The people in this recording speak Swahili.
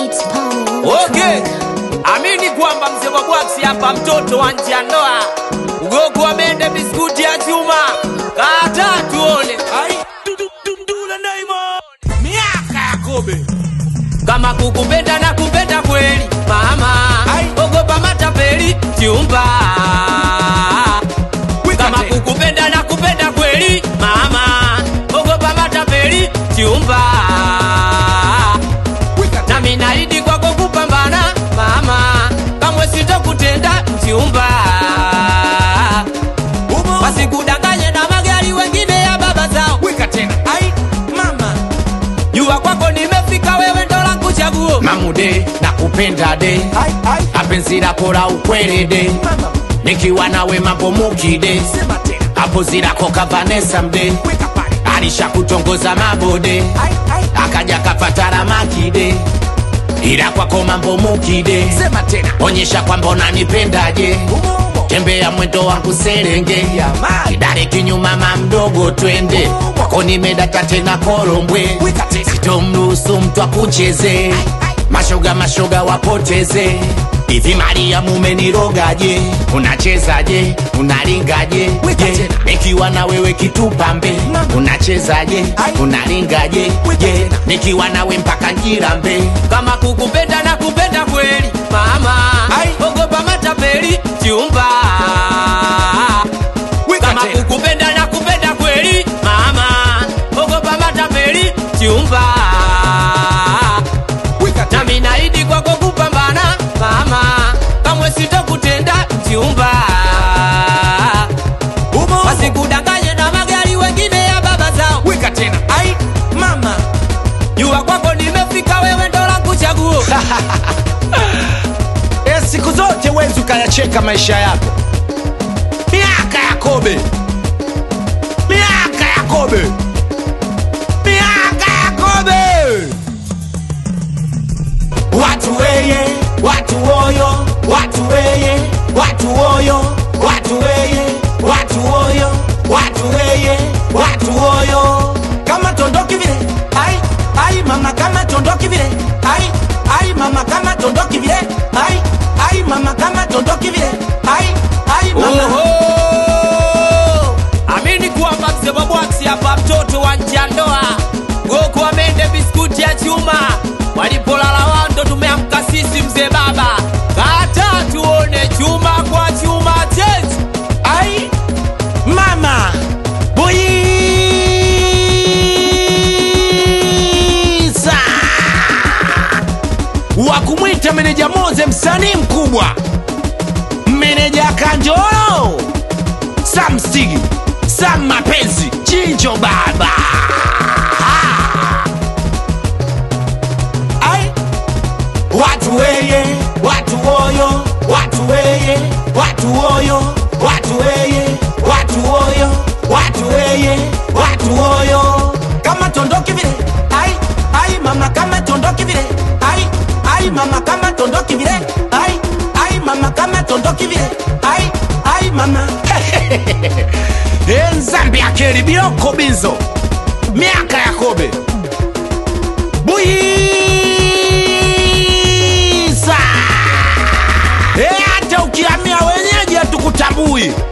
Okay, amini kwamba mzee wa Bwaksi hapa, mtoto wa nje ya ndoa, ugogo amende biskuti ya chuma, kata tuone. Ai, dudula Diamond, miaka ya kobe. Kama kukupenda na kupenda kweli, mama, ogopa matapeli, chumba. Kama kukupenda na kupenda kweli, mama, ogopa matapeli, chumba. Nami naahidi kwako kupambana, mama, kamwe sitokutenda mchumba. Wasikudanganye na magari wengine ya baba zao. Wika tena, ai, mama, jua kwako nimefika, wewe ndo langu chaguo. Mamude, nakupenda de, apenzi lako la ukweli de, nikiwa nawe mambo mukide, hapo zilako ka Vanessa mde, alisha kutongoza mabode, akaja kafatara makide, ila kwako mambo mukide. Sema tena, onyesha kwamba unanipendaje, tembea mwendo wangu serenge, kidare kinyuma mamdogo twende, kwako nimedata tena korombwe, sitomruhusu mtu akucheze, mashoga wapoteze. Hivi Maria mumenirogaje, unachezaje, unaringaje, nikiwa na wewe kitupambe, unachezaje, unaringaje, nikiwa nawe mpaka njirambe. Kama kukupenda na kupenda kweli, mama, ogopa matapeli, chumba. Kama kukupenda na kupenda kweli, mama, ogopa matapeli, chumba. Nami naahidi kwako kupambana, mama, kamwe sitokutenda mchumba. Wasikudanganye na magari wengine ya baba zao. Wika tena, ai, mama, jua kwako nimefika, wewe ndo langu chaguo. Siku zote wezi ukayacheka maisha yako. Miaka ya kobe, miaka ya kobe, miaka ya kobe. Watu weye, watu oyo, watu weye, watu oyo, watu weye, watu oyo, watu weye, watu oyo. Kama tondoki vile, ai mama, kama tondoki vile, ai mama, kama tondoki vile, ai mama, kama tondoki vile, ai mama. Amini kwamba mzee wa Bwaksi hapa, mtoto wa nje ya ndoa, goko amende biskuti ya chuma, walipolala wando tumeamka sisi mzee baba, kata tuone chuma kwa chuma chetu. Ai mama, Buiza wakumwita meneja Moze, msanii mkubwa, meneja Kanjoro, Sam Stigi, Sam Mapenzi, Jinjo baba. Watu weye, watu oyo, watu weye, watu oyo, watu weye, watu oyo, watu weye, watu oyo. Kama tondoki vile, ai mama, kama tondoki vile, ai mama, kama tondoki vile, ai mama, kama tondoki vile, ai mama. Nzambi akeli bioko bizo, miaka ya kobe, Buiza. Hata ukiamia wenyeji hatukutambui.